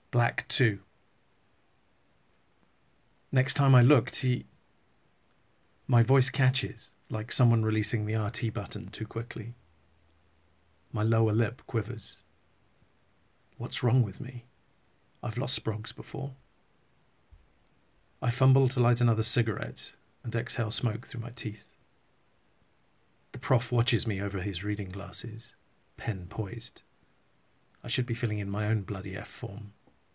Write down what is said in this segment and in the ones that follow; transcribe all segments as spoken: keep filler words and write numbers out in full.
Black too. Next time I looked, he... My voice catches, like someone releasing the R T button too quickly. My lower lip quivers. What's wrong with me? I've lost Sprogs before. I fumble to light another cigarette and exhale smoke through my teeth. The prof watches me over his reading glasses, pen poised. I should be filling in my own bloody F form.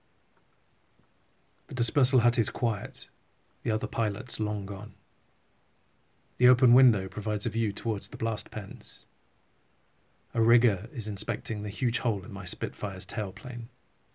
The dispersal hut is quiet, the other pilots long gone. The open window provides a view towards the blast pens. A rigger is inspecting the huge hole in my Spitfire's tailplane.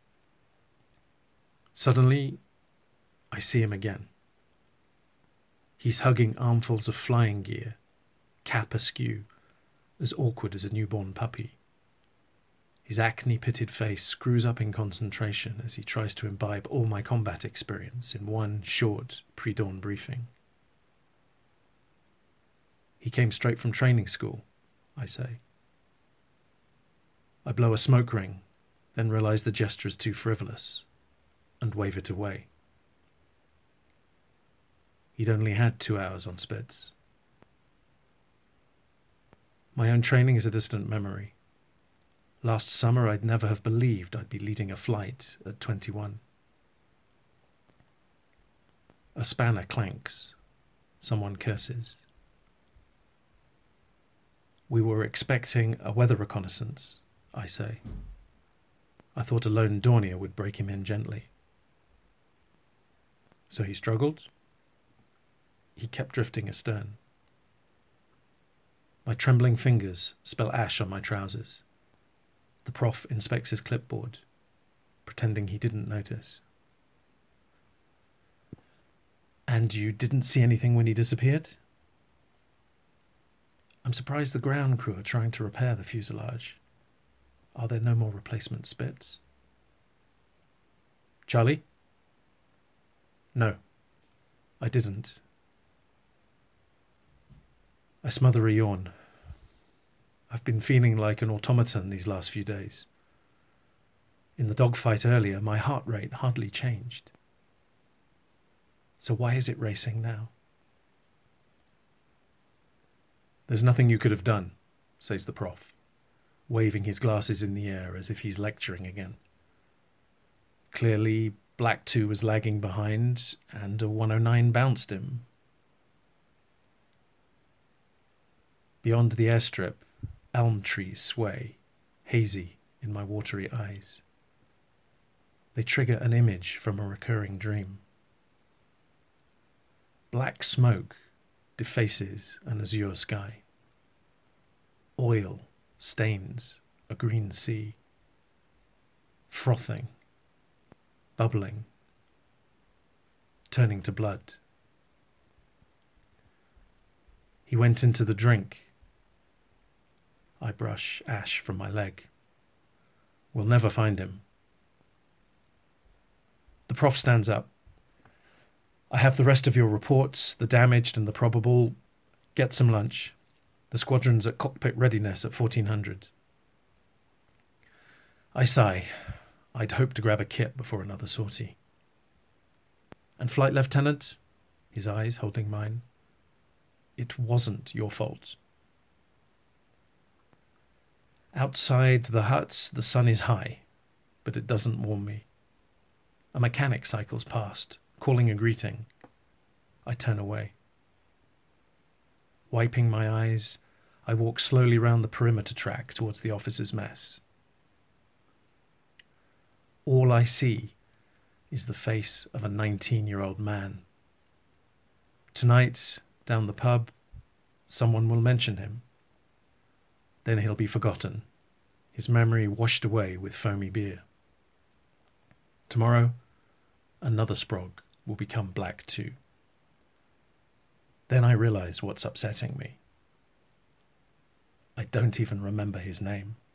Suddenly, I see him again. He's hugging armfuls of flying gear, cap askew, as awkward as a newborn puppy. His acne-pitted face screws up in concentration as he tries to imbibe all my combat experience in one short pre-dawn briefing. He came straight from training school, I say. I blow a smoke ring, then realize the gesture is too frivolous, and wave it away. He'd only had two hours on Spitz. My own training is a distant memory. Last summer I'd never have believed I'd be leading a flight at twenty-one. A spanner clanks. Someone curses. We were expecting a weather reconnaissance, I say. I thought a lone Dornier would break him in gently. So he struggled? He kept drifting astern. My trembling fingers spell ash on my trousers. The prof inspects his clipboard, pretending he didn't notice. And you didn't see anything when he disappeared? I'm surprised the ground crew are trying to repair the fuselage. Are there no more replacement Spits? Charlie? No, I didn't. I smother a yawn. I've been feeling like an automaton these last few days. In the dogfight earlier, my heart rate hardly changed. So why is it racing now? There's nothing you could have done, says the prof, waving his glasses in the air as if he's lecturing again. Clearly, Black two was lagging behind, and a one oh nine bounced him. Beyond the airstrip, elm trees sway, hazy in my watery eyes. They trigger an image from a recurring dream. Black smoke defaces an azure sky. Oil stains a green sea. Frothing, bubbling, turning to blood. He went into the drink. I brush ash from my leg. We'll never find him. The prof stands up. I have the rest of your reports, the damaged and the probable. Get some lunch. The squadron's at cockpit readiness at fourteen hundred. I sigh. I'd hoped to grab a kit before another sortie. And Flight Lieutenant, his eyes holding mine, it wasn't your fault. Outside the hut, the sun is high, but it doesn't warm me. A mechanic cycles past, calling a greeting. I turn away. Wiping my eyes, I walk slowly round the perimeter track towards the officers' mess. All I see is the face of a nineteen-year-old man. Tonight, down the pub, someone will mention him. Then he'll be forgotten, his memory washed away with foamy beer. Tomorrow, another Sprog will become Black too. Then I realize what's upsetting me. I don't even remember his name.